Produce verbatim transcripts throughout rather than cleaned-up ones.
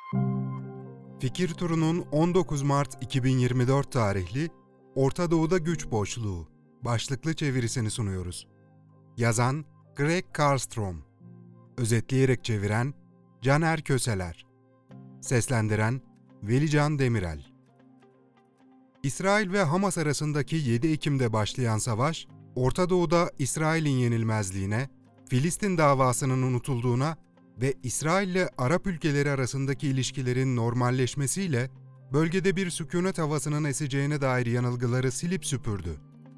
Fikir Turu'nun on dokuz Mart iki bin yirmi dört tarihli Orta Doğu'da Güç Boşluğu başlıklı çevirisini sunuyoruz. Yazan Greg Karlstrom, özetleyerek çeviren Caner Köseler, seslendiren Velican Demirel. İsrail ve Hamas arasındaki yedi Ekim'de başlayan savaş, Orta Doğu'da İsrail'in yenilmezliğine, Filistin davasının unutulduğuna ve İsrail ile Arap ülkeleri arasındaki ilişkilerin normalleşmesiyle bölgede bir sükunet havasının eseceğine dair yanılgıları silip süpürdü.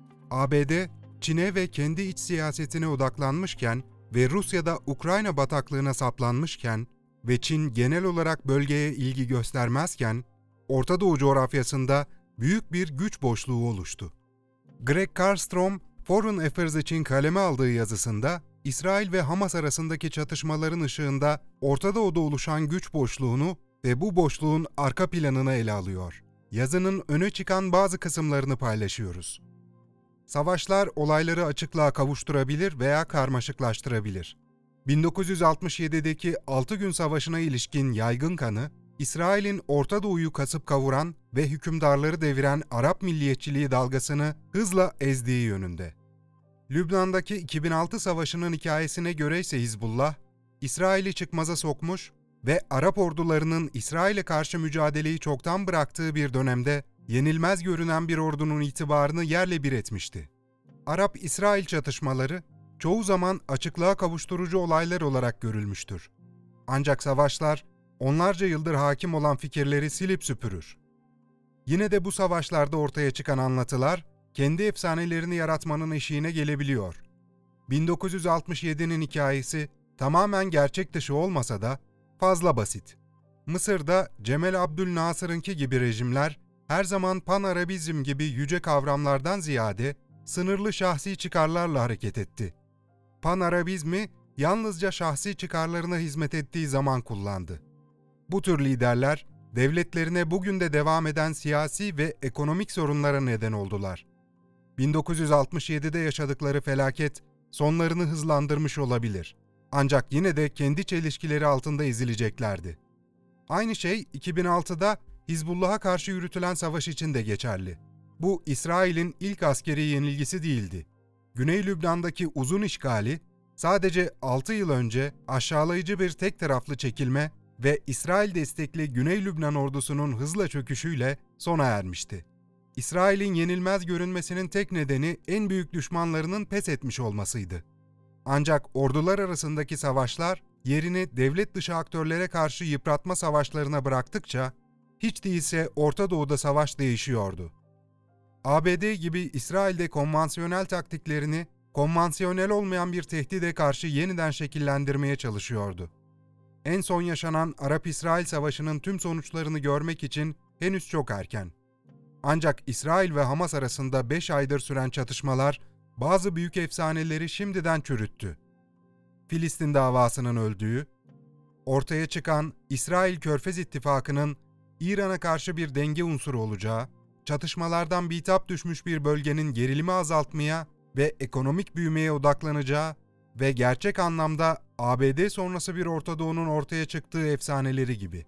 A B D, Çin'e ve kendi iç siyasetine odaklanmışken ve Rusya'da Ukrayna bataklığına saplanmışken ve Çin genel olarak bölgeye ilgi göstermezken, Orta Doğu coğrafyasında büyük bir güç boşluğu oluştu. Greg Karlstrom, Foreign Affairs için kaleme aldığı yazısında, İsrail ve Hamas arasındaki çatışmaların ışığında Orta Doğu'da oluşan güç boşluğunu ve bu boşluğun arka planını ele alıyor. Yazının öne çıkan bazı kısımlarını paylaşıyoruz. Savaşlar olayları açıklığa kavuşturabilir veya karmaşıklaştırabilir. bin dokuz yüz altmış yedideki altı gün savaşına ilişkin yaygın kanı, İsrail'in Orta Doğu'yu kasıp kavuran ve hükümdarları deviren Arap milliyetçiliği dalgasını hızla ezdiği yönünde. Lübnan'daki iki bin altı savaşının hikayesine göre ise Hizbullah, İsrail'i çıkmaza sokmuş ve Arap ordularının İsrail'e karşı mücadeleyi çoktan bıraktığı bir dönemde yenilmez görünen bir ordunun itibarını yerle bir etmişti. Arap-İsrail çatışmaları çoğu zaman açıklığa kavuşturucu olaylar olarak görülmüştür. Ancak savaşlar onlarca yıldır hakim olan fikirleri silip süpürür. Yine de bu savaşlarda ortaya çıkan anlatılar, kendi efsanelerini yaratmanın eşiğine gelebiliyor. bin dokuz yüz altmış yedinin hikayesi tamamen gerçek dışı olmasa da fazla basit. Mısır'da Cemal Abdülnasır'ınki gibi rejimler her zaman Pan-Arabizm gibi yüce kavramlardan ziyade sınırlı şahsi çıkarlarla hareket etti. Pan-Arabizmi yalnızca şahsi çıkarlarına hizmet ettiği zaman kullandı. Bu tür liderler devletlerine bugün de devam eden siyasi ve ekonomik sorunlara neden oldular. bin dokuz yüz altmış yedide yaşadıkları felaket sonlarını hızlandırmış olabilir. Ancak yine de kendi çelişkileri altında ezileceklerdi. Aynı şey iki bin altıda Hizbullah'a karşı yürütülen savaş için de geçerli. Bu İsrail'in ilk askeri yenilgisi değildi. Güney Lübnan'daki uzun işgali sadece altı yıl önce aşağılayıcı bir tek taraflı çekilme ve İsrail destekli Güney Lübnan ordusunun hızla çöküşüyle sona ermişti. İsrail'in yenilmez görünmesinin tek nedeni en büyük düşmanlarının pes etmiş olmasıydı. Ancak ordular arasındaki savaşlar yerini devlet dışı aktörlere karşı yıpratma savaşlarına bıraktıkça hiç değilse Orta Doğu'da savaş değişiyordu. A B D gibi İsrail'de konvansiyonel taktiklerini konvansiyonel olmayan bir tehdide karşı yeniden şekillendirmeye çalışıyordu. En son yaşanan Arap-İsrail Savaşı'nın tüm sonuçlarını görmek için henüz çok erken. Ancak İsrail ve Hamas arasında beş aydır süren çatışmalar bazı büyük efsaneleri şimdiden çürüttü. Filistin davasının öldüğü, ortaya çıkan İsrail Körfez İttifakı'nın İran'a karşı bir denge unsuru olacağı, çatışmalardan bitap düşmüş bir bölgenin gerilimi azaltmaya ve ekonomik büyümeye odaklanacağı ve gerçek anlamda A B D sonrası bir Orta Doğu'nun ortaya çıktığı efsaneleri gibi.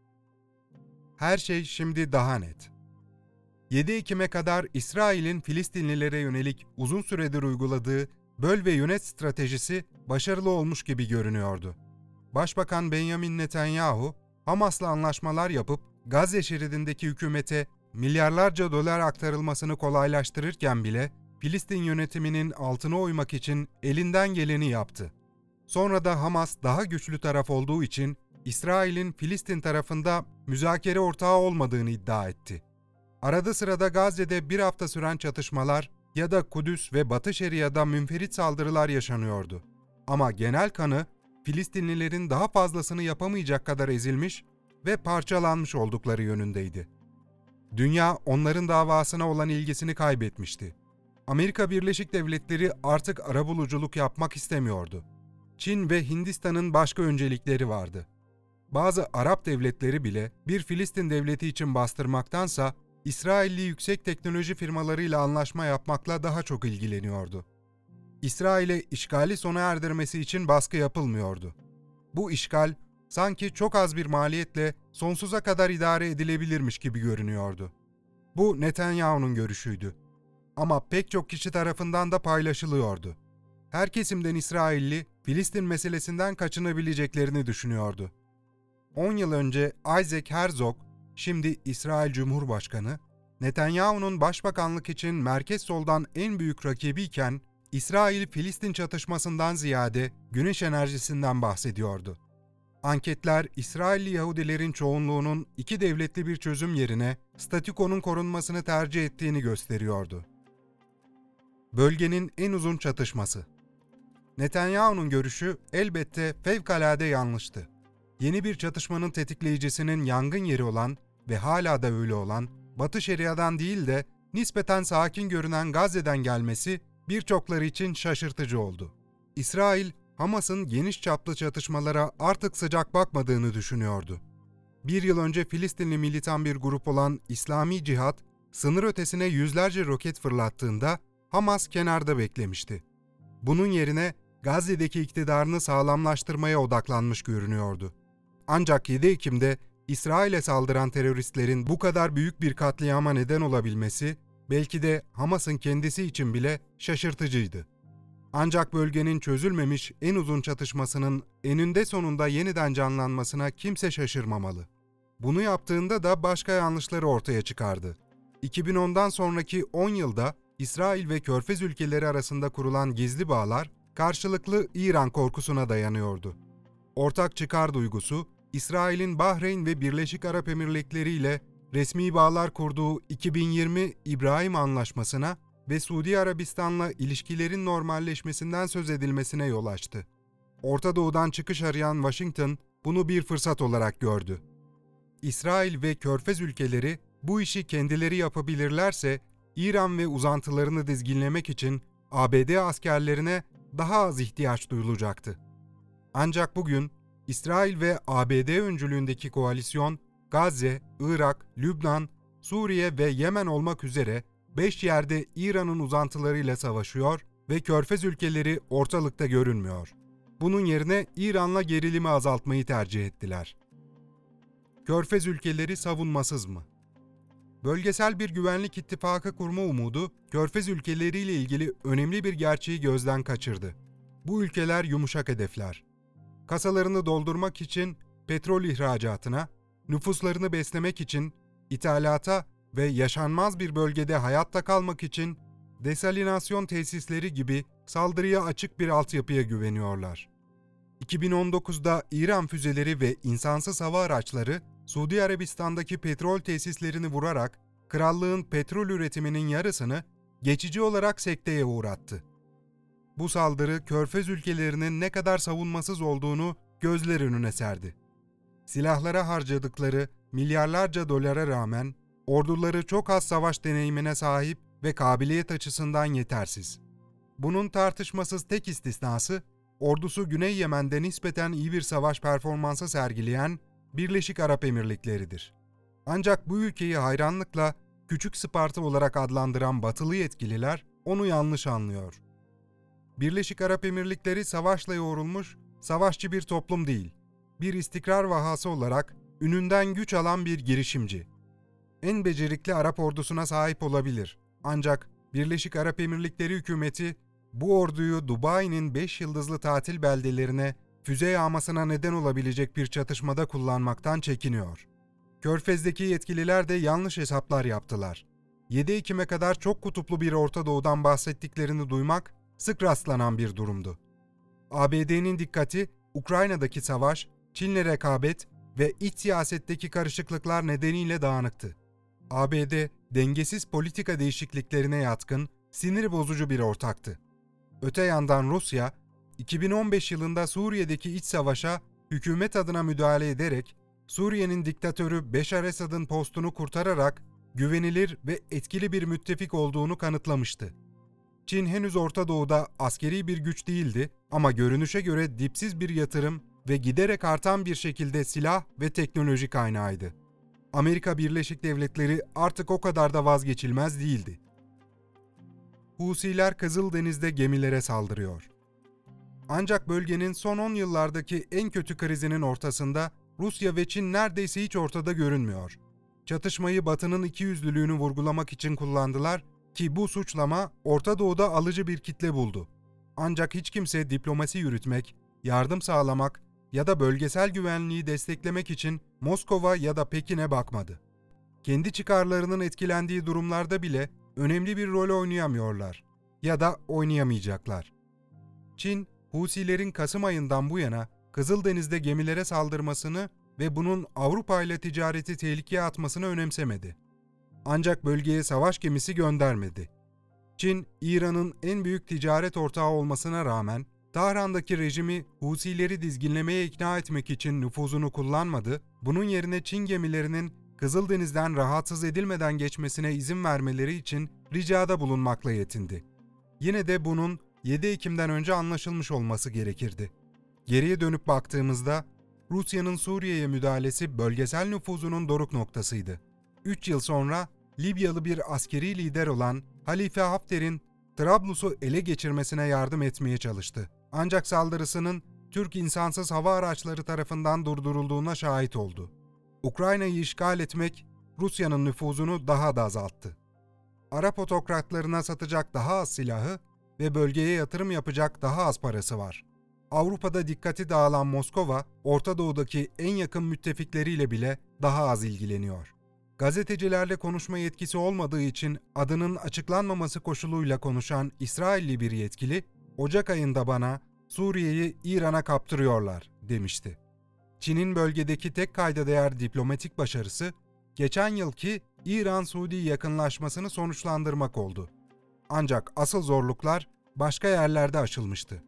Her şey şimdi daha net. yedi Ekim'e kadar İsrail'in Filistinlilere yönelik uzun süredir uyguladığı böl ve yönet stratejisi başarılı olmuş gibi görünüyordu. Başbakan Benjamin Netanyahu, Hamas'la anlaşmalar yapıp Gazze şeridindeki hükümete milyarlarca dolar aktarılmasını kolaylaştırırken bile Filistin yönetiminin altına oymak için elinden geleni yaptı. Sonra da Hamas daha güçlü taraf olduğu için İsrail'in Filistin tarafında müzakere ortağı olmadığını iddia etti. Arada sırada Gazze'de bir hafta süren çatışmalar ya da Kudüs ve Batı Şeria'da münferit saldırılar yaşanıyordu. Ama genel kanı Filistinlilerin daha fazlasını yapamayacak kadar ezilmiş ve parçalanmış oldukları yönündeydi. Dünya onların davasına olan ilgisini kaybetmişti. Amerika Birleşik Devletleri artık arabuluculuk yapmak istemiyordu. Çin ve Hindistan'ın başka öncelikleri vardı. Bazı Arap devletleri bile bir Filistin devleti için bastırmaktansa İsrailli yüksek teknoloji firmalarıyla anlaşma yapmakla daha çok ilgileniyordu. İsrail'e işgali sona erdirmesi için baskı yapılmıyordu. Bu işgal sanki çok az bir maliyetle sonsuza kadar idare edilebilirmiş gibi görünüyordu. Bu Netanyahu'nun görüşüydü. Ama pek çok kişi tarafından da paylaşılıyordu. Her kesimden İsrailli, Filistin meselesinden kaçınabileceklerini düşünüyordu. on yıl önce Isaac Herzog, şimdi İsrail Cumhurbaşkanı, Netanyahu'nun başbakanlık için merkez soldan en büyük rakibiyken, İsrail-Filistin çatışmasından ziyade güneş enerjisinden bahsediyordu. Anketler, İsrailli Yahudilerin çoğunluğunun iki devletli bir çözüm yerine statükonun korunmasını tercih ettiğini gösteriyordu. Bölgenin en uzun çatışması. Netanyahu'nun görüşü elbette fevkalade yanlıştı. Yeni bir çatışmanın tetikleyicisinin yangın yeri olan ve hala da öyle olan Batı Şeria'dan değil de nispeten sakin görünen Gazze'den gelmesi birçokları için şaşırtıcı oldu. İsrail, Hamas'ın geniş çaplı çatışmalara artık sıcak bakmadığını düşünüyordu. Bir yıl önce Filistinli militan bir grup olan İslami Cihat, sınır ötesine yüzlerce roket fırlattığında Hamas kenarda beklemişti. Bunun yerine Gazze'deki iktidarını sağlamlaştırmaya odaklanmış görünüyordu. Ancak yedi Ekim'de İsrail'e saldıran teröristlerin bu kadar büyük bir katliama neden olabilmesi, belki de Hamas'ın kendisi için bile şaşırtıcıydı. Ancak bölgenin çözülmemiş en uzun çatışmasının eninde sonunda yeniden canlanmasına kimse şaşırmamalı. Bunu yaptığında da başka yanlışları ortaya çıkardı. iki bin ondan sonraki on yılda İsrail ve Körfez ülkeleri arasında kurulan gizli bağlar, karşılıklı İran korkusuna dayanıyordu. Ortak çıkar duygusu, İsrail'in Bahreyn ve Birleşik Arap Emirlikleri ile resmi bağlar kurduğu iki bin yirmi İbrahim Anlaşması'na ve Suudi Arabistan'la ilişkilerin normalleşmesinden söz edilmesine yol açtı. Orta Doğu'dan çıkış arayan Washington bunu bir fırsat olarak gördü. İsrail ve Körfez ülkeleri bu işi kendileri yapabilirlerse İran ve uzantılarını dizginlemek için A B D askerlerine daha az ihtiyaç duyulacaktı. Ancak bugün İsrail ve A B D öncülüğündeki koalisyon Gazze, Irak, Lübnan, Suriye ve Yemen olmak üzere beş yerde İran'ın uzantılarıyla savaşıyor ve Körfez ülkeleri ortalıkta görünmüyor. Bunun yerine İran'la gerilimi azaltmayı tercih ettiler. Körfez ülkeleri savunmasız mı? Bölgesel bir güvenlik ittifakı kurma umudu, Körfez ülkeleriyle ilgili önemli bir gerçeği gözden kaçırdı. Bu ülkeler yumuşak hedefler. Kasalarını doldurmak için petrol ihracatına, nüfuslarını beslemek için ithalata ve yaşanmaz bir bölgede hayatta kalmak için desalinasyon tesisleri gibi saldırıya açık bir altyapıya güveniyorlar. iki bin on dokuzda İran füzeleri ve insansız hava araçları Suudi Arabistan'daki petrol tesislerini vurarak krallığın petrol üretiminin yarısını geçici olarak sekteye uğrattı. Bu saldırı Körfez ülkelerinin ne kadar savunmasız olduğunu gözler önüne serdi. Silahlara harcadıkları milyarlarca dolara rağmen orduları çok az savaş deneyimine sahip ve kabiliyet açısından yetersiz. Bunun tartışmasız tek istisnası, ordusu Güney Yemen'de nispeten iyi bir savaş performansı sergileyen Birleşik Arap Emirlikleri'dir. Ancak bu ülkeyi hayranlıkla Küçük Sparta olarak adlandıran batılı yetkililer onu yanlış anlıyor. Birleşik Arap Emirlikleri savaşla yoğrulmuş, savaşçı bir toplum değil, bir istikrar vahası olarak ününden güç alan bir girişimci. En becerikli Arap ordusuna sahip olabilir. Ancak Birleşik Arap Emirlikleri hükümeti bu orduyu Dubai'nin beş yıldızlı tatil beldelerine füze yağmasına neden olabilecek bir çatışmada kullanmaktan çekiniyor. Körfez'deki yetkililer de yanlış hesaplar yaptılar. yedi Ekim'e kadar çok kutuplu bir Orta Doğu'dan bahsettiklerini duymak sık rastlanan bir durumdu. A B D'nin dikkati Ukrayna'daki savaş, Çin'le rekabet ve iç siyasetteki karışıklıklar nedeniyle dağınıktı. A B D dengesiz politika değişikliklerine yatkın, sinir bozucu bir ortaktı. Öte yandan Rusya, iki bin on beş yılında Suriye'deki iç savaşa hükümet adına müdahale ederek Suriye'nin diktatörü Beşar Esad'ın postunu kurtararak güvenilir ve etkili bir müttefik olduğunu kanıtlamıştı. Çin henüz Orta Doğu'da askeri bir güç değildi ama görünüşe göre dipsiz bir yatırım ve giderek artan bir şekilde silah ve teknoloji kaynağıydı. Amerika Birleşik Devletleri artık o kadar da vazgeçilmez değildi. Husiler Kızıldeniz'de gemilere saldırıyor. Ancak bölgenin son on yıllardaki en kötü krizinin ortasında Rusya ve Çin neredeyse hiç ortada görünmüyor. Çatışmayı Batı'nın ikiyüzlülüğünü vurgulamak için kullandılar ki bu suçlama Orta Doğu'da alıcı bir kitle buldu. Ancak hiç kimse diplomasi yürütmek, yardım sağlamak ya da bölgesel güvenliği desteklemek için Moskova ya da Pekin'e bakmadı. Kendi çıkarlarının etkilendiği durumlarda bile önemli bir rol oynayamıyorlar ya da oynayamayacaklar. Çin, Husilerin Kasım ayından bu yana Kızıldeniz'de gemilere saldırmasını ve bunun Avrupa ile ticareti tehlikeye atmasını önemsemedi. Ancak bölgeye savaş gemisi göndermedi. Çin, İran'ın en büyük ticaret ortağı olmasına rağmen Tahran'daki rejimi Husileri dizginlemeye ikna etmek için nüfuzunu kullanmadı, bunun yerine Çin gemilerinin Kızıldeniz'den rahatsız edilmeden geçmesine izin vermeleri için ricada bulunmakla yetindi. Yine de bunun yedi Ekim'den önce anlaşılmış olması gerekirdi. Geriye dönüp baktığımızda Rusya'nın Suriye'ye müdahalesi bölgesel nüfuzunun doruk noktasıydı. Üç yıl sonra Libyalı bir askeri lider olan Halife Hafter'in Trablus'u ele geçirmesine yardım etmeye çalıştı. Ancak saldırısının Türk insansız hava araçları tarafından durdurulduğuna şahit oldu. Ukrayna'yı işgal etmek Rusya'nın nüfuzunu daha da azalttı. Arap otokratlarına satacak daha az silahı ve bölgeye yatırım yapacak daha az parası var. Avrupa'da dikkati dağılan Moskova, Orta Doğu'daki en yakın müttefikleriyle bile daha az ilgileniyor. Gazetecilerle konuşma yetkisi olmadığı için adının açıklanmaması koşuluyla konuşan İsrailli bir yetkili, Ocak ayında bana Suriye'yi İran'a kaptırıyorlar demişti. Çin'in bölgedeki tek kayda değer diplomatik başarısı, geçen yılki İran-Suudi yakınlaşmasını sonuçlandırmak oldu. Ancak asıl zorluklar başka yerlerde aşılmıştı.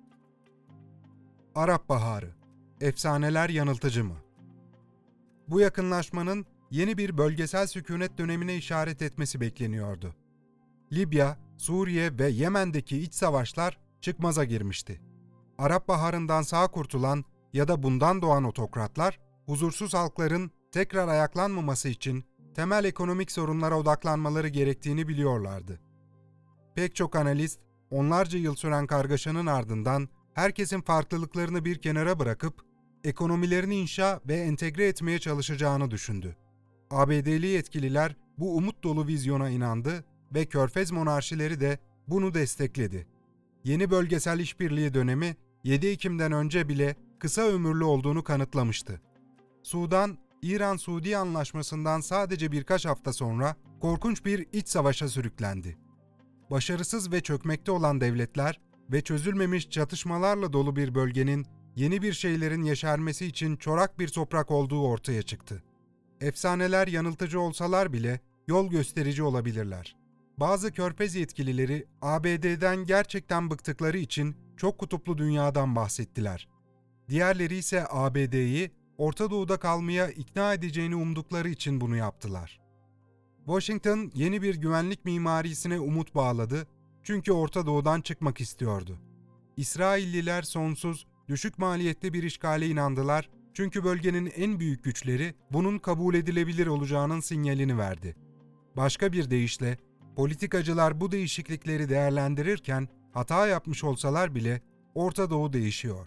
Arap Baharı, efsaneler yanıltıcı mı? Bu yakınlaşmanın yeni bir bölgesel sükunet dönemine işaret etmesi bekleniyordu. Libya, Suriye ve Yemen'deki iç savaşlar çıkmaza girmişti. Arap Baharı'ndan sağ kurtulan ya da bundan doğan otokratlar, huzursuz halkların tekrar ayaklanmaması için temel ekonomik sorunlara odaklanmaları gerektiğini biliyorlardı. Pek çok analist, onlarca yıl süren kargaşanın ardından herkesin farklılıklarını bir kenara bırakıp ekonomilerini inşa ve entegre etmeye çalışacağını düşündü. A B D'li yetkililer bu umut dolu vizyona inandı ve Körfez monarşileri de bunu destekledi. Yeni bölgesel işbirliği dönemi yedi Ekim'den önce bile kısa ömürlü olduğunu kanıtlamıştı. Sudan, İran-Suudi anlaşmasından sadece birkaç hafta sonra korkunç bir iç savaşa sürüklendi. Başarısız ve çökmekte olan devletler ve çözülmemiş çatışmalarla dolu bir bölgenin yeni bir şeylerin yeşermesi için çorak bir toprak olduğu ortaya çıktı. Efsaneler yanıltıcı olsalar bile yol gösterici olabilirler. Bazı Körfez yetkilileri A B D'den gerçekten bıktıkları için çok kutuplu dünyadan bahsettiler. Diğerleri ise A B D'yi Orta Doğu'da kalmaya ikna edeceğini umdukları için bunu yaptılar. Washington yeni bir güvenlik mimarisine umut bağladı çünkü Orta Doğu'dan çıkmak istiyordu. İsrailliler sonsuz, düşük maliyetli bir işgale inandılar çünkü bölgenin en büyük güçleri bunun kabul edilebilir olacağının sinyalini verdi. Başka bir deyişle, politikacılar bu değişiklikleri değerlendirirken hata yapmış olsalar bile Orta Doğu değişiyor.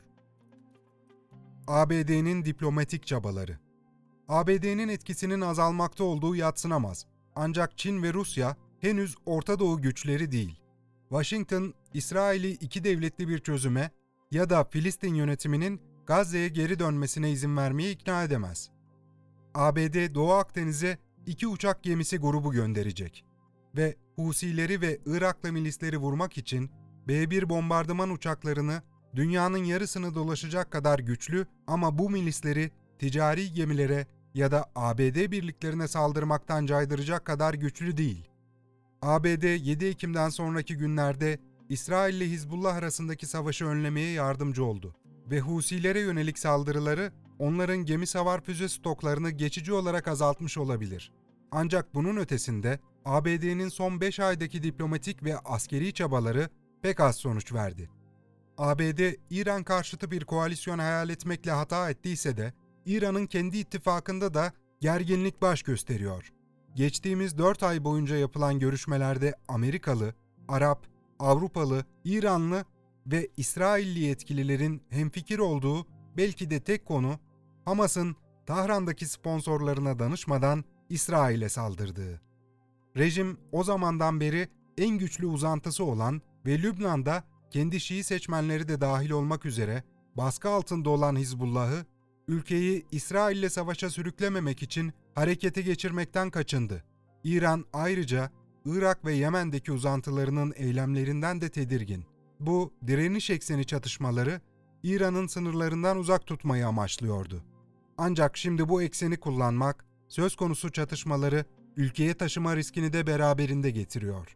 A B D'nin diplomatik çabaları. A B D'nin etkisinin azalmakta olduğu yadsınamaz. Ancak Çin ve Rusya henüz Orta Doğu güçleri değil. Washington, İsrail'i iki devletli bir çözüme ya da Filistin yönetiminin Gazze'ye geri dönmesine izin vermeye ikna edemez. A B D Doğu Akdeniz'e iki uçak gemisi grubu gönderecek ve Husileri ve Iraklı milisleri vurmak için B bir bombardıman uçaklarını dünyanın yarısını dolaşacak kadar güçlü ama bu milisleri ticari gemilere ya da A B D birliklerine saldırmaktan caydıracak kadar güçlü değil. A B D yedi Ekim'den sonraki günlerde İsrail ile Hizbullah arasındaki savaşı önlemeye yardımcı oldu ve Husilere yönelik saldırıları onların gemi savar füze stoklarını geçici olarak azaltmış olabilir. Ancak bunun ötesinde A B D'nin son beş aydaki diplomatik ve askeri çabaları pek az sonuç verdi. A B D, İran karşıtı bir koalisyon hayal etmekle hata ettiyse de İran'ın kendi ittifakında da gerginlik baş gösteriyor. Geçtiğimiz dört ay boyunca yapılan görüşmelerde Amerikalı, Arap, Avrupalı, İranlı ve İsrailli yetkililerin hemfikir olduğu belki de tek konu, Hamas'ın Tahran'daki sponsorlarına danışmadan İsrail'e saldırdığı. Rejim o zamandan beri en güçlü uzantısı olan ve Lübnan'da kendi Şii seçmenleri de dahil olmak üzere baskı altında olan Hizbullah'ı, ülkeyi İsrail'le savaşa sürüklememek için harekete geçirmekten kaçındı. İran ayrıca Irak ve Yemen'deki uzantılarının eylemlerinden de tedirgin. Bu direniş ekseni çatışmaları İran'ın sınırlarından uzak tutmayı amaçlıyordu. Ancak şimdi bu ekseni kullanmak, söz konusu çatışmaları ülkeye taşıma riskini de beraberinde getiriyor.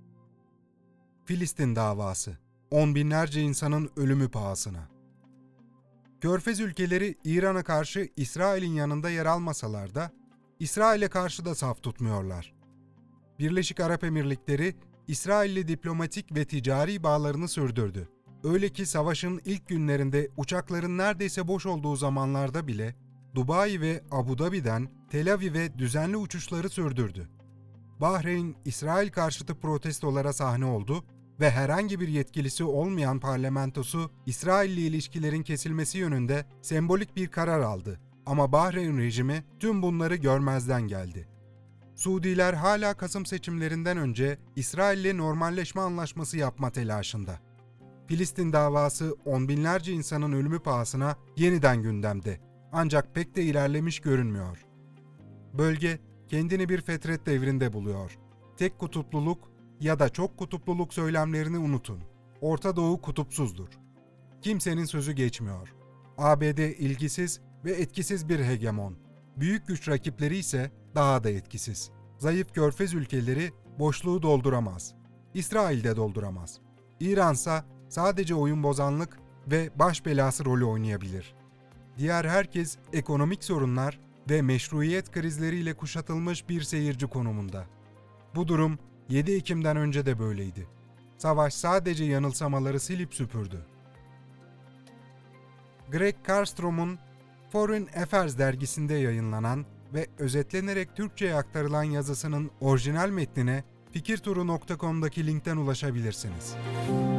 Filistin davası, on binlerce insanın ölümü pahasına. Körfez ülkeleri İran'a karşı İsrail'in yanında yer almasalar da, İsrail'e karşı da saf tutmuyorlar. Birleşik Arap Emirlikleri, İsrail'le diplomatik ve ticari bağlarını sürdürdü. Öyle ki savaşın ilk günlerinde uçakların neredeyse boş olduğu zamanlarda bile Dubai ve Abu Dhabi'den Tel Aviv'e düzenli uçuşları sürdürdü. Bahreyn, İsrail karşıtı protestolara sahne oldu ve herhangi bir yetkilisi olmayan parlamentosu İsrail'le ilişkilerin kesilmesi yönünde sembolik bir karar aldı. Ama Bahreyn rejimi tüm bunları görmezden geldi. Suudiler hala Kasım seçimlerinden önce İsrail'le normalleşme anlaşması yapma telaşında. Filistin davası on binlerce insanın ölümü pahasına yeniden gündemde. Ancak pek de ilerlemiş görünmüyor. Bölge kendini bir fetret devrinde buluyor. Tek kutupluluk ya da çok kutupluluk söylemlerini unutun. Orta Doğu kutupsuzdur. Kimsenin sözü geçmiyor. A B D ilgisiz ve etkisiz bir hegemon. Büyük güç rakipleri ise daha da etkisiz. Zayıf Körfez ülkeleri boşluğu dolduramaz. İsrail de dolduramaz. İransa sadece oyun bozanlık ve baş belası rolü oynayabilir. Diğer herkes ekonomik sorunlar ve meşruiyet krizleriyle kuşatılmış bir seyirci konumunda. Bu durum yedi Ekim'den önce de böyleydi. Savaş sadece yanılsamaları silip süpürdü. Greg Karstrom'un Foreign Affairs dergisinde yayınlanan ve özetlenerek Türkçe'ye aktarılan yazısının orijinal metnine fikirturu nokta com'daki linkten ulaşabilirsiniz.